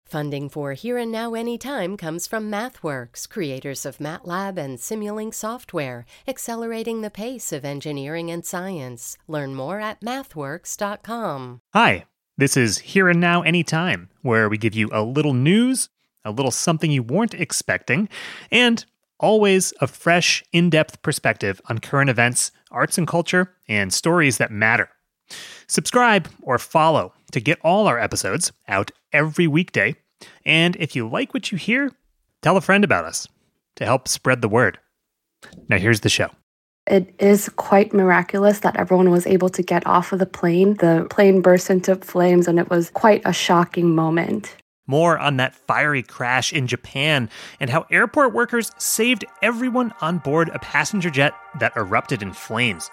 Funding for Here and Now Anytime comes from MathWorks, creators of MATLAB and Simulink software, accelerating the pace of engineering and science. Learn more at mathworks.com. Hi, this is Here and Now Anytime, where we give you a little news, a little something you weren't expecting, and always a fresh, in-depth perspective on current events, arts and culture, and stories that matter. Subscribe or follow to get all our episodes out every weekday. And if you like what you hear, tell a friend about us to help spread the word. Now here's the show. It is quite miraculous that everyone was able to get off of the plane. The plane burst into flames and it was quite a shocking moment. More on that fiery crash in Japan and how airport workers saved everyone on board a passenger jet that erupted in flames.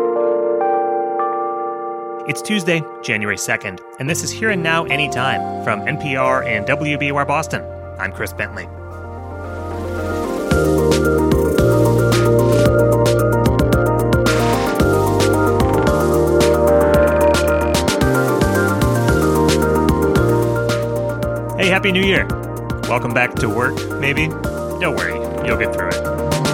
It's Tuesday, January 2nd, and this is Here and Now Anytime from NPR and WBUR Boston. I'm Chris Bentley. Hey, Happy New Year. Welcome back to work, maybe? Don't worry, you'll get through it.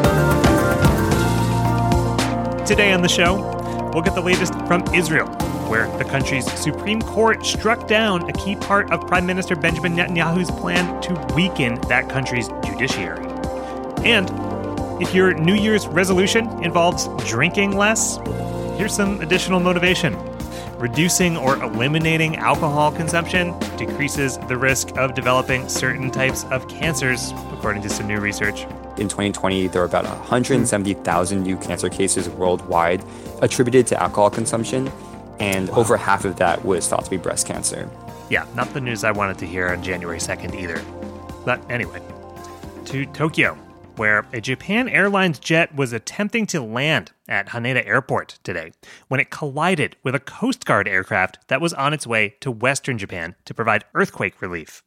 Today on the show, we'll get the latest from Israel, where the country's Supreme Court struck down a key part of Prime Minister Benjamin Netanyahu's plan to weaken that country's judiciary. And if your New Year's resolution involves drinking less, here's some additional motivation. Reducing or eliminating alcohol consumption decreases the risk of developing certain types of cancers, according to some new research. In 2020, there were about 170,000 new cancer cases worldwide attributed to alcohol consumption, and over half of that was thought to be breast cancer. Yeah, not the news I wanted to hear on January 2nd either. But anyway, to Tokyo, where a Japan Airlines jet was attempting to land at Haneda Airport today when it collided with a Coast Guard aircraft that was on its way to Western Japan to provide earthquake relief.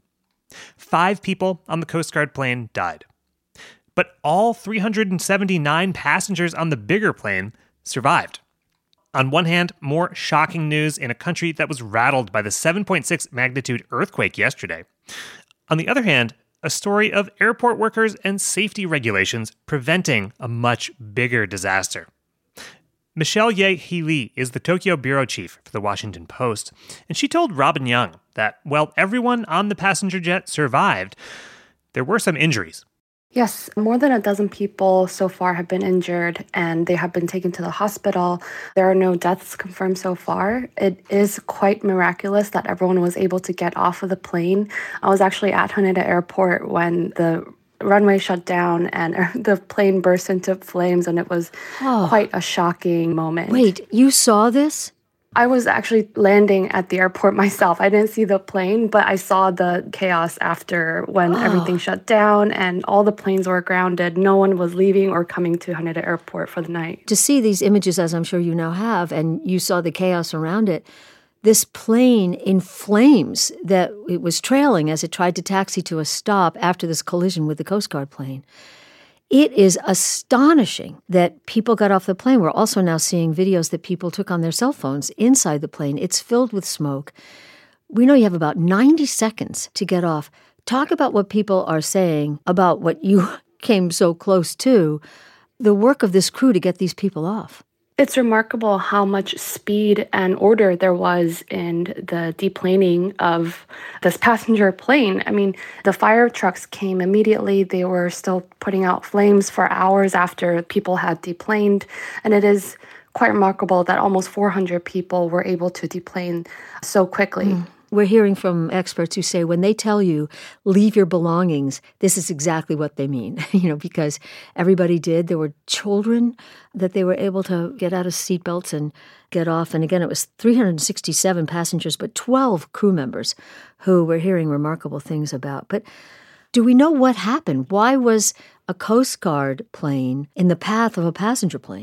5 people on the Coast Guard plane died. But all 379 passengers on the bigger plane survived. On one hand, more shocking news in a country that was rattled by the 7.6 magnitude earthquake yesterday. On the other hand, a story of airport workers and safety regulations preventing a much bigger disaster. Michelle Ye-Hee Lee is the Tokyo bureau chief for The Washington Post, and she told Robin Young that while everyone on the passenger jet survived, there were some injuries. Yes, more than a dozen people so far have been injured and they have been taken to the hospital. There are no deaths confirmed so far. It is quite miraculous that everyone was able to get off of the plane. I was actually at Haneda Airport when the runway shut down and the plane burst into flames, and it was quite a shocking moment. Wait, you saw this? I was actually landing at the airport myself. I didn't see the plane, but I saw the chaos after when everything shut down and all the planes were grounded. No one was leaving or coming to Haneda Airport for the night. To see these images, as I'm sure you now have, and you saw the chaos around it, this plane in flames that it was trailing as it tried to taxi to a stop after this collision with the Coast Guard plane. It is astonishing that people got off the plane. We're also now seeing videos that people took on their cell phones inside the plane. It's filled with smoke. We know you have about 90 seconds to get off. Talk about what people are saying about what you came so close to, the work of this crew to get these people off. It's remarkable how much speed and order there was in the deplaning of this passenger plane. I mean, the fire trucks came immediately. They were still putting out flames for hours after people had deplaned. And it is quite remarkable that almost 400 people were able to deplane so quickly. We're hearing from experts who say when they tell you, leave your belongings, this is exactly what they mean, because everybody did. There were children that they were able to get out of seatbelts and get off. And again, it was 367 passengers, but 12 crew members who we're hearing remarkable things about. But do we know what happened? Why was a Coast Guard plane in the path of a passenger plane?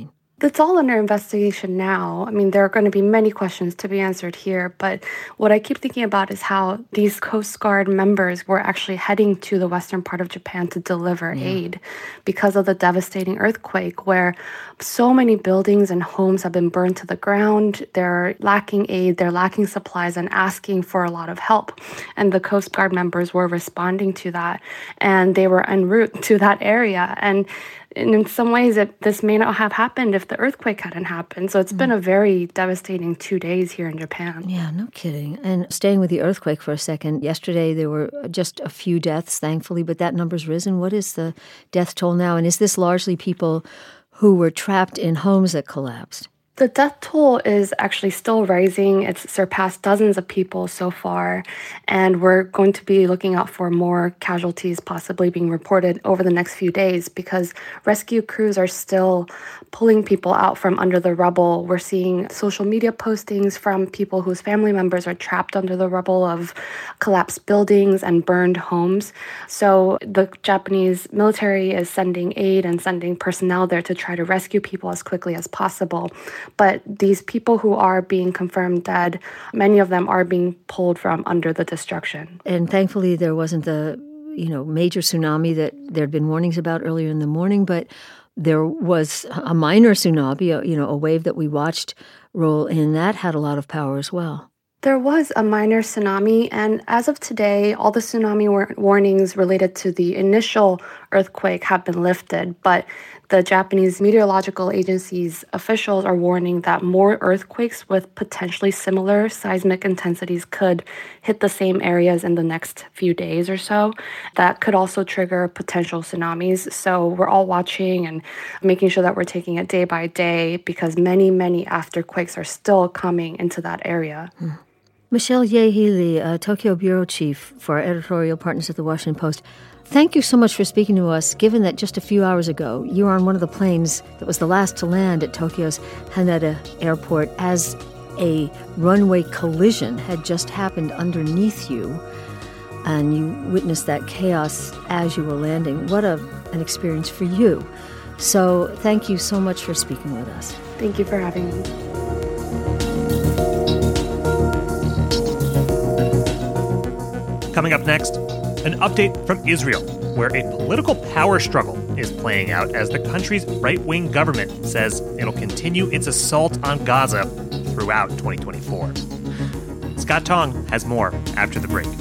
It's all under investigation now. I mean, there are going to be many questions to be answered here, but what I keep thinking about is how these Coast Guard members were actually heading to the western part of Japan to deliver aid because of the devastating earthquake, where so many buildings and homes have been burned to the ground. They're lacking aid, they're lacking supplies, and asking for a lot of help. And the Coast Guard members were responding to that, and they were en route to that area. And in some ways, this may not have happened if the earthquake hadn't happened. So it's been a very devastating 2 days here in Japan. Yeah, no kidding. And staying with the earthquake for a second, yesterday there were just a few deaths, thankfully, but that number's risen. What is the death toll now? And is this largely people who were trapped in homes that collapsed? The death toll is actually still rising. It's surpassed dozens of people so far, and we're going to be looking out for more casualties possibly being reported over the next few days because rescue crews are still pulling people out from under the rubble. We're seeing social media postings from people whose family members are trapped under the rubble of collapsed buildings and burned homes. So the Japanese military is sending aid and sending personnel there to try to rescue people as quickly as possible. But these people who are being confirmed dead, many of them are being pulled from under the destruction. And thankfully there wasn't the, major tsunami that there had been warnings about earlier in the morning, but there was a minor tsunami, a wave that we watched roll in that had a lot of power as well. There was a minor tsunami, and as of today, all the tsunami warnings related to the initial earthquake have been lifted, but the Japanese Meteorological Agency's officials are warning that more earthquakes with potentially similar seismic intensities could hit the same areas in the next few days or so. That could also trigger potential tsunamis. So we're all watching and making sure that we're taking it day by day because many, many afterquakes are still coming into that area. Michelle Ye-Healy, Tokyo Bureau Chief for our editorial partners at The Washington Post. Thank you so much for speaking to us, given that just a few hours ago, you were on one of the planes that was the last to land at Tokyo's Haneda Airport as a runway collision had just happened underneath you, and you witnessed that chaos as you were landing. What an experience for you. So thank you so much for speaking with us. Thank you for having me. Coming up next, an update from Israel, where a political power struggle is playing out as the country's right-wing government says it'll continue its assault on Gaza throughout 2024. Scott Tong has more after the break.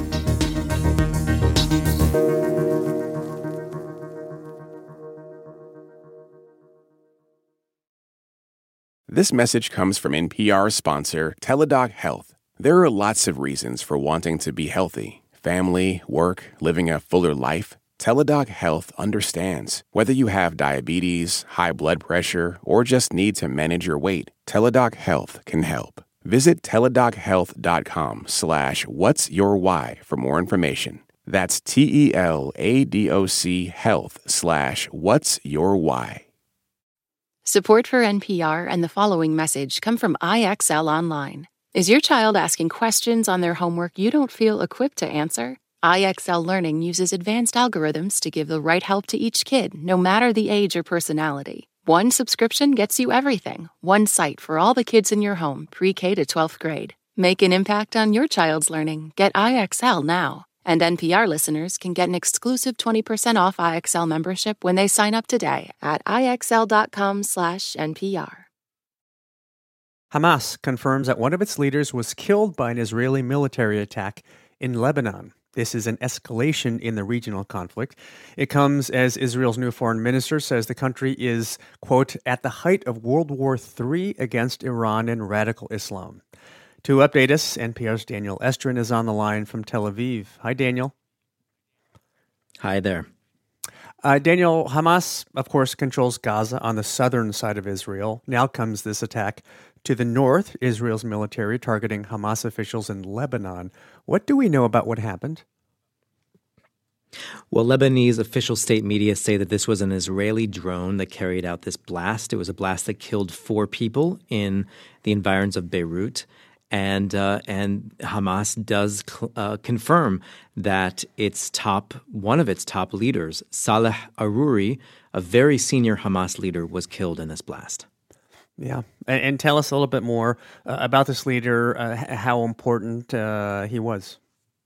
This message comes from NPR sponsor Teladoc Health. There are lots of reasons for wanting to be healthy. Family, work, living a fuller life. Teladoc Health understands. Whether you have diabetes, high blood pressure, or just need to manage your weight, Teladoc Health can help. Visit teladochealth.com/whatsyourwhy for more information. That's TELADOC health/whatsyourwhy. Support for NPR and the following message come from IXL Online. Is your child asking questions on their homework you don't feel equipped to answer? IXL Learning uses advanced algorithms to give the right help to each kid, no matter the age or personality. One subscription gets you everything. One site for all the kids in your home, pre-K to 12th grade. Make an impact on your child's learning. Get IXL now. And NPR listeners can get an exclusive 20% off IXL membership when they sign up today at IXL.com/NPR. Hamas confirms that one of its leaders was killed by an Israeli military attack in Lebanon. This is an escalation in the regional conflict. It comes as Israel's new foreign minister says the country is, quote, at the height of World War III against Iran and radical Islam. To update us, NPR's Daniel Estrin is on the line from Tel Aviv. Hi, Daniel. Hi there. Daniel, Hamas, of course, controls Gaza on the southern side of Israel. Now comes this attack to the north, Israel's military targeting Hamas officials in Lebanon. What do we know about what happened? Well, Lebanese official state media say that this was an Israeli drone that carried out this blast. It was a blast that killed 4 people in the environs of Beirut. And Hamas does confirm that one of its top leaders, Saleh Aruri, a very senior Hamas leader, was killed in this blast. Yeah. And tell us a little bit more about this leader, how important he was.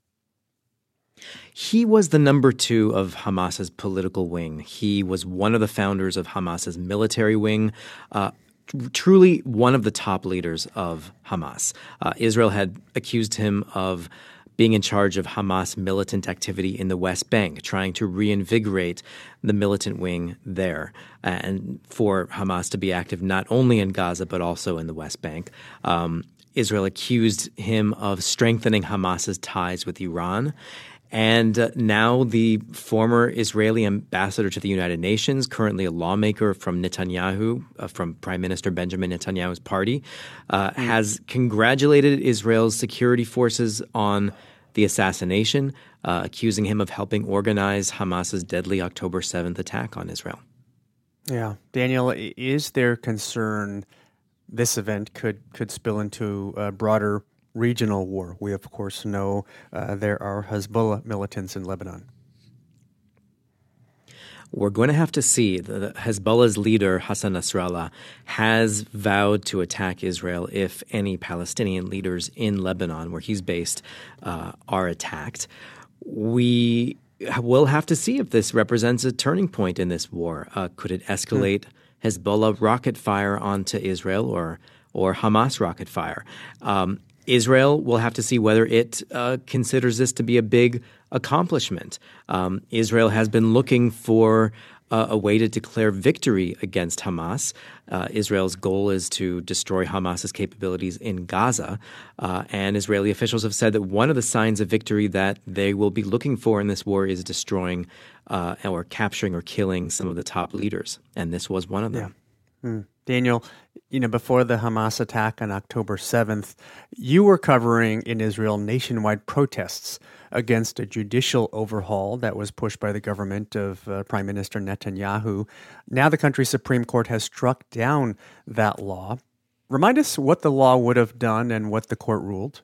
He was the number 2 of Hamas's political wing. He was one of the founders of Hamas's military wing, truly one of the top leaders of Hamas. Israel had accused him of being in charge of Hamas militant activity in the West Bank, trying to reinvigorate the militant wing there, and for Hamas to be active not only in Gaza but also in the West Bank. Israel accused him of strengthening Hamas's ties with Iran. And now the former Israeli ambassador to the United Nations, currently a lawmaker from Netanyahu, from Prime Minister Benjamin Netanyahu's party, has congratulated Israel's security forces on the assassination, accusing him of helping organize Hamas's deadly October 7th attack on Israel. Yeah. Daniel, is there concern this event could spill into a broader regional war? We, of course, know there are Hezbollah militants in Lebanon. We're going to have to see. Hezbollah's leader, Hassan Nasrallah, has vowed to attack Israel if any Palestinian leaders in Lebanon, where he's based, are attacked. We will have to see if this represents a turning point in this war. Could it escalate Hezbollah rocket fire onto Israel or Hamas rocket fire? Israel will have to see whether it considers this to be a big accomplishment. Israel has been looking for a way to declare victory against Hamas. Israel's goal is to destroy Hamas's capabilities in Gaza. And Israeli officials have said that one of the signs of victory that they will be looking for in this war is destroying or capturing or killing some of the top leaders. And this was one of them. Yeah. Daniel, before the Hamas attack on October 7th, you were covering in Israel nationwide protests against a judicial overhaul that was pushed by the government of Prime Minister Netanyahu. Now the country's Supreme Court has struck down that law. Remind us what the law would have done and what the court ruled.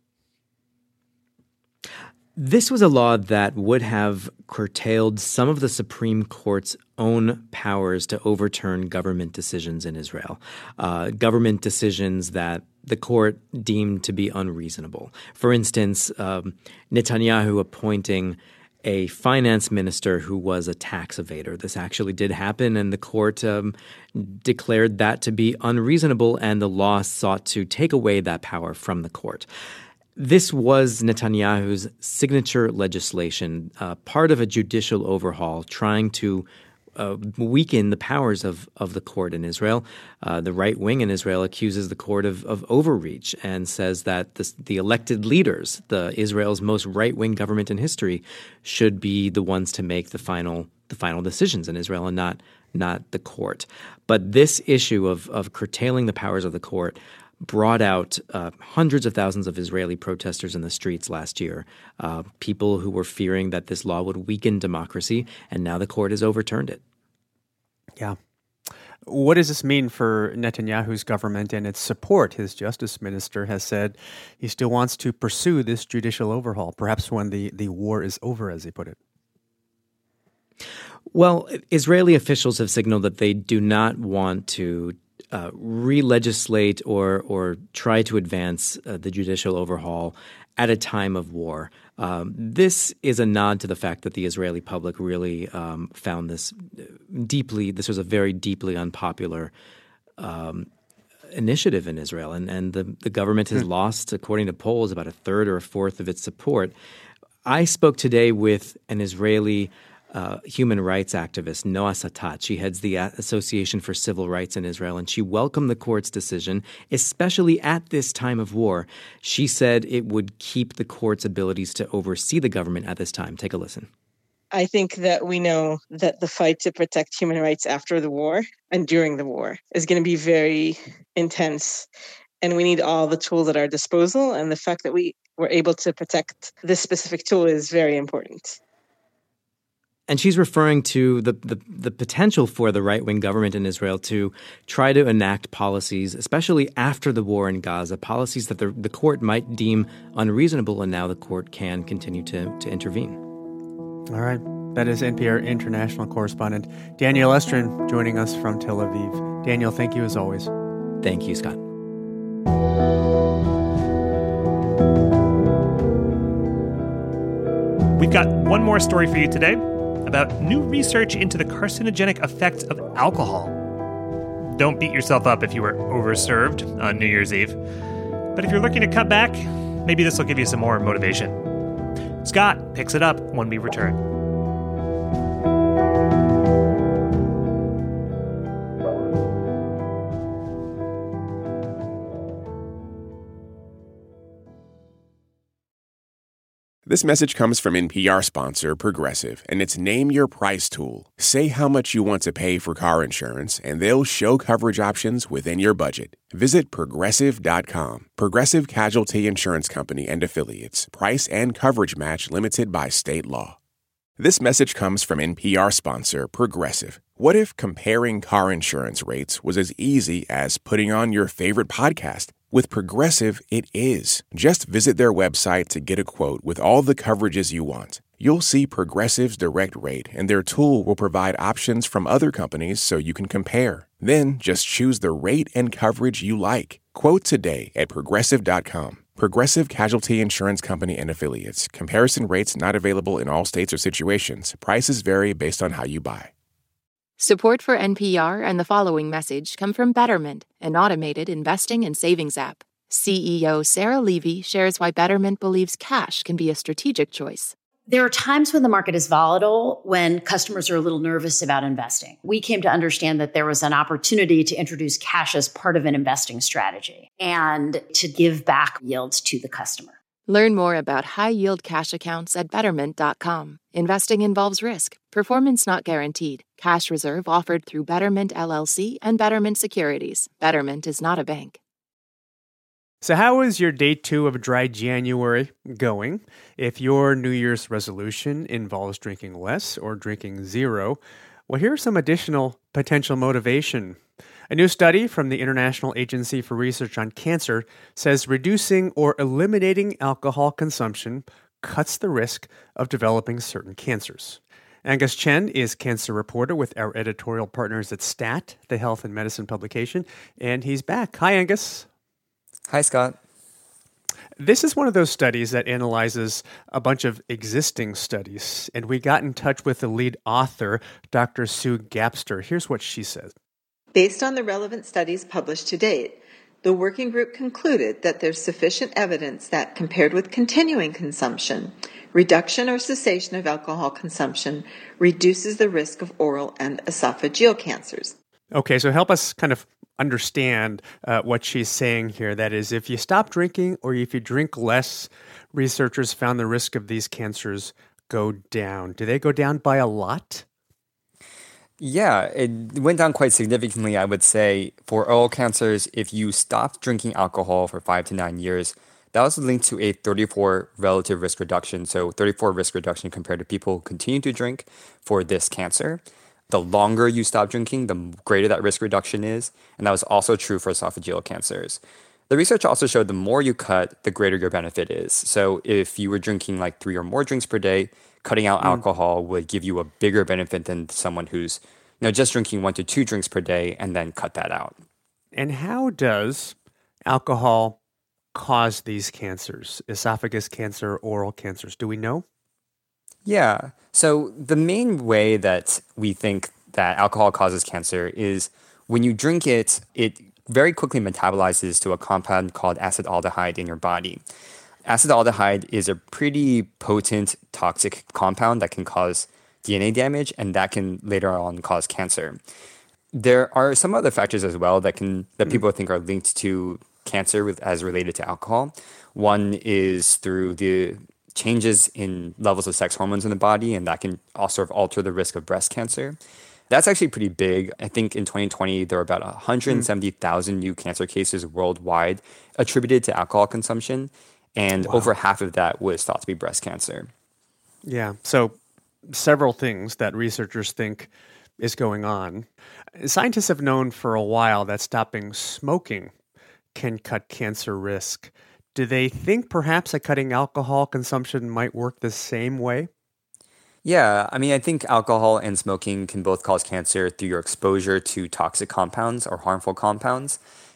This was a law that would have curtailed some of the Supreme Court's own powers to overturn government decisions in Israel, government decisions that the court deemed to be unreasonable. For instance, Netanyahu appointing a finance minister who was a tax evader. This actually did happen, and the court declared that to be unreasonable, and the law sought to take away that power from the court. This was Netanyahu's signature legislation, part of a judicial overhaul trying to weaken the powers of the court in Israel. The right wing in Israel accuses the court of overreach and says that the elected leaders, Israel's most right-wing government in history, should be the ones to make the final decisions in Israel and not the court. But this issue of curtailing the powers of the court brought out hundreds of thousands of Israeli protesters in the streets last year, people who were fearing that this law would weaken democracy, and now the court has overturned it. Yeah. What does this mean for Netanyahu's government and its support? His justice minister has said he still wants to pursue this judicial overhaul, perhaps when the war is over, as he put it. Well, Israeli officials have signaled that they do not want to re-legislate or try to advance the judicial overhaul at a time of war. This is a nod to the fact that the Israeli public really found this was a very deeply unpopular initiative in Israel. And the government has lost, according to polls, about a third or a fourth of its support. I spoke today with an Israeli human rights activist, Noa Satat. She heads the Association for Civil Rights in Israel, and she welcomed the court's decision, especially at this time of war. She said it would keep the court's abilities to oversee the government at this time. Take a listen. I think that we know that the fight to protect human rights after the war and during the war is going to be very intense. And we need all the tools at our disposal. And the fact that we were able to protect this specific tool is very important. And she's referring to the potential for the right-wing government in Israel to try to enact policies, especially after the war in Gaza, policies that the court might deem unreasonable, and now the court can continue to intervene. All right. That is NPR international correspondent Daniel Estrin joining us from Tel Aviv. Daniel, thank you as always. Thank you, Scott. We've got one more story for you today about new research into the carcinogenic effects of alcohol. Don't beat yourself up if you were overserved on New Year's Eve. But if you're looking to cut back, maybe this will give you some more motivation. Scott picks it up when we return. This message comes from NPR sponsor Progressive and its Name Your Price tool. Say how much you want to pay for car insurance, and they'll show coverage options within your budget. Visit Progressive.com. Progressive Casualty Insurance Company and Affiliates. Price and coverage match limited by state law. This message comes from NPR sponsor Progressive. What if comparing car insurance rates was as easy as putting on your favorite podcast? With Progressive, it is. Just visit their website to get a quote with all the coverages you want. You'll see Progressive's direct rate, and their tool will provide options from other companies so you can compare. Then just choose the rate and coverage you like. Quote today at Progressive.com. Progressive Casualty Insurance Company and Affiliates. Comparison rates not available in all states or situations. Prices vary based on how you buy. Support for NPR and the following message come from Betterment, an automated investing and savings app. CEO Sarah Levy shares why Betterment believes cash can be a strategic choice. There are times when the market is volatile, when customers are a little nervous about investing. We came to understand that there was an opportunity to introduce cash as part of an investing strategy and to give back yields to the customer. Learn more about high-yield cash accounts at Betterment.com. Investing involves risk. Performance not guaranteed. Cash reserve offered through Betterment LLC and Betterment Securities. Betterment is not a bank. So how is your day 2 of dry January going? If your New Year's resolution involves drinking less or drinking zero, well, here's some additional potential motivation. A new study from the International Agency for Research on Cancer says reducing or eliminating alcohol consumption cuts the risk of developing certain cancers. Angus Chen is cancer reporter with our editorial partners at STAT, the health and medicine publication, and he's back. Hi, Angus. Hi, Scott. This is one of those studies that analyzes a bunch of existing studies, and we got in touch with the lead author, Dr. Sue Gapster. Here's what she says. Based on the relevant studies published to date, the working group concluded that there's sufficient evidence that, compared with continuing consumption, reduction or cessation of alcohol consumption reduces the risk of oral and esophageal cancers. Okay, so help us kind of understand what she's saying here. That is, if you stop drinking or if you drink less, researchers found the risk of these cancers go down. Do they go down by a lot? Yeah, it went down quite significantly, I would say. For oral cancers, if you stopped drinking alcohol for 5 to 9 years, that was linked to a 34 relative risk reduction. So 34 risk reduction compared to people who continue to drink for this cancer. The longer you stop drinking, the greater that risk reduction is. And that was also true for esophageal cancers. The research also showed the more you cut, the greater your benefit is. So if you were drinking like 3 or more drinks per day, cutting out alcohol would give you a bigger benefit than someone who's just drinking 1 to 2 drinks per day and then cut that out. And how does alcohol cause these cancers? Esophagus cancer, oral cancers, do we know? Yeah. So the main way that we think that alcohol causes cancer is when you drink it, it very quickly metabolizes to a compound called acetaldehyde in your body. Acetaldehyde is a pretty potent toxic compound that can cause DNA damage, and that can later on cause cancer. There are some other factors as well that people think are linked to cancer as related to alcohol. One is through the changes in levels of sex hormones in the body, and that can also sort of alter the risk of breast cancer. That's actually pretty big. I think in 2020, there were about 170,000 new cancer cases worldwide attributed to alcohol consumption, and over half of that was thought to be breast cancer. Yeah, so several things that researchers think is going on. Scientists have known for a while that stopping smoking can cut cancer risk. Do they think perhaps that cutting alcohol consumption might work the same way? Yeah, I mean, I think alcohol and smoking can both cause cancer through your exposure to toxic compounds or harmful compounds.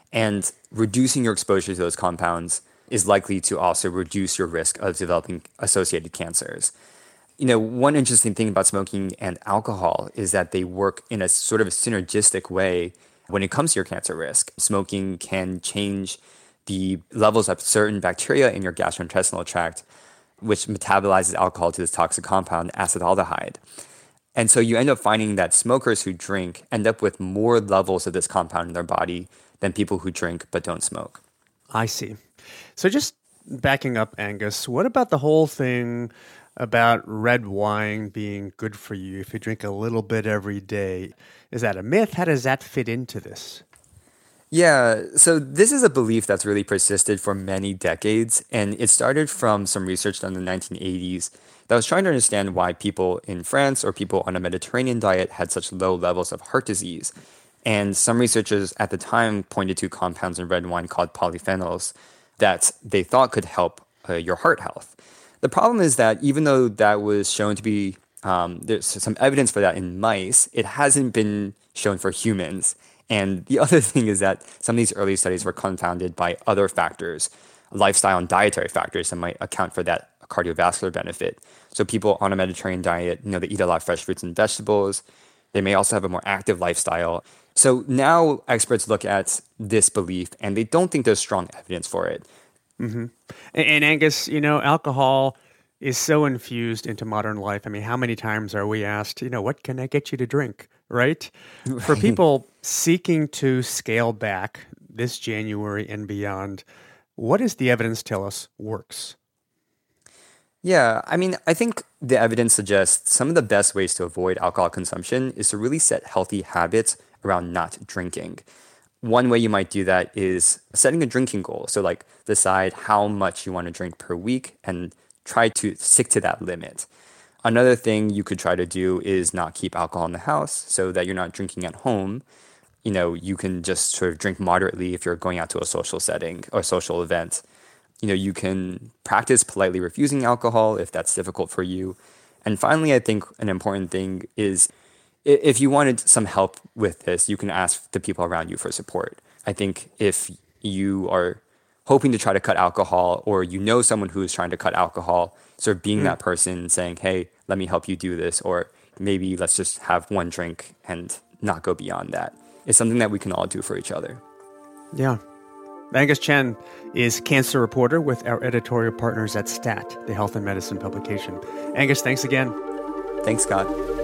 And reducing your exposure to those compounds is likely to also reduce your risk of developing associated cancers. One interesting thing about smoking and alcohol is that they work in a sort of a synergistic way when it comes to your cancer risk. Smoking can change the levels of certain bacteria in your gastrointestinal tract, which metabolizes alcohol to this toxic compound, acetaldehyde. And so you end up finding that smokers who drink end up with more levels of this compound in their body than people who drink but don't smoke. I see. So just backing up, Angus, what about the whole thing about red wine being good for you if you drink a little bit every day? Is that a myth? How does that fit into this? Yeah, so this is a belief that's really persisted for many decades, and it started from some research done in the 1980s that was trying to understand why people in France or people on a Mediterranean diet had such low levels of heart disease. And some researchers at the time pointed to compounds in red wine called polyphenols that they thought could help your heart health. The problem is that even though that was shown to be, there's some evidence for that in mice, it hasn't been shown for humans. And the other thing is that some of these early studies were confounded by other factors, lifestyle and dietary factors that might account for that cardiovascular benefit. So people on a Mediterranean diet, they eat a lot of fresh fruits and vegetables. They may also have a more active lifestyle. So now experts look at this belief and they don't think there's strong evidence for it. Mm-hmm. And Angus, alcohol is so infused into modern life. I mean, how many times are we asked, what can I get you to drink, right? For people seeking to scale back this January and beyond, what does the evidence tell us works? Yeah, I think the evidence suggests some of the best ways to avoid alcohol consumption is to really set healthy habits around not drinking. One way you might do that is setting a drinking goal. So decide how much you want to drink per week and try to stick to that limit. Another thing you could try to do is not keep alcohol in the house so that you're not drinking at home. You can just sort of drink moderately if you're going out to a social setting or social event. You can practice politely refusing alcohol if that's difficult for you. And finally, I think an important thing is if you wanted some help with this, you can ask the people around you for support. I think if you are hoping to try to cut alcohol or someone who is trying to cut alcohol, sort of being that person saying, hey, let me help you do this, or maybe let's just have one drink and not go beyond that. It's something that we can all do for each other. Yeah. Angus Chen is cancer reporter with our editorial partners at STAT, the health and medicine publication. Angus, thanks again. Thanks, Scott.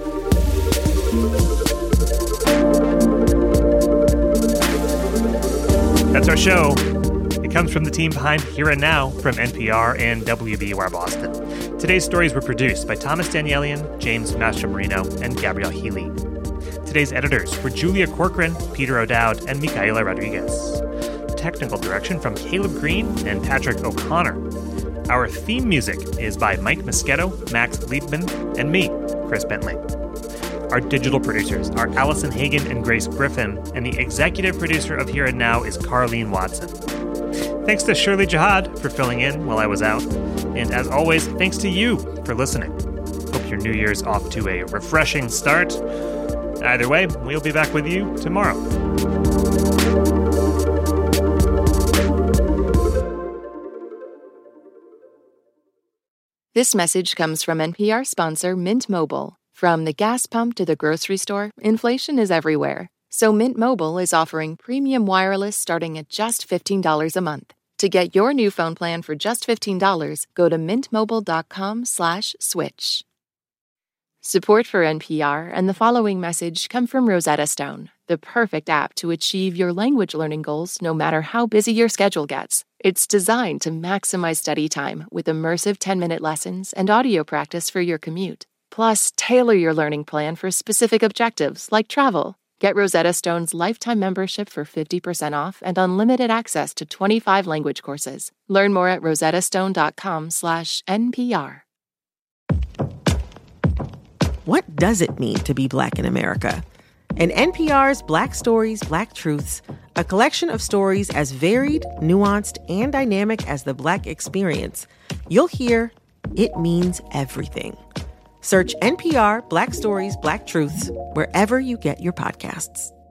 That's our show. It comes from the team behind Here and Now from NPR and WBUR Boston. Today's stories were produced by Thomas Danielian, James Mastromarino, and Gabrielle Healy. Today's editors were Julia Corcoran, Peter O'Dowd, and Micaela Rodriguez. Technical direction from Caleb Green and Patrick O'Connor. Our theme music is by Mike Moschetto, Max Liebman, and me, Chris Bentley. Our digital producers are Allison Hagen and Grace Griffin, and the executive producer of Here and Now is Carlene Watson. Thanks to Shirley Jihad for filling in while I was out. And as always, thanks to you for listening. Hope your New Year's off to a refreshing start. Either way, we'll be back with you tomorrow. This message comes from NPR sponsor Mint Mobile. From the gas pump to the grocery store, inflation is everywhere. So Mint Mobile is offering premium wireless starting at just $15 a month. To get your new phone plan for just $15, go to mintmobile.com/switch. Support for NPR and the following message come from Rosetta Stone, the perfect app to achieve your language learning goals no matter how busy your schedule gets. It's designed to maximize study time with immersive 10-minute lessons and audio practice for your commute. Plus, tailor your learning plan for specific objectives like travel. Get Rosetta Stone's lifetime membership for 50% off and unlimited access to 25 language courses. Learn more at rosettastone.com/NPR. What does it mean to be Black in America? In NPR's Black Stories, Black Truths, a collection of stories as varied, nuanced, and dynamic as the Black experience, you'll hear it means everything. Search NPR Black Stories, Black Truths wherever you get your podcasts.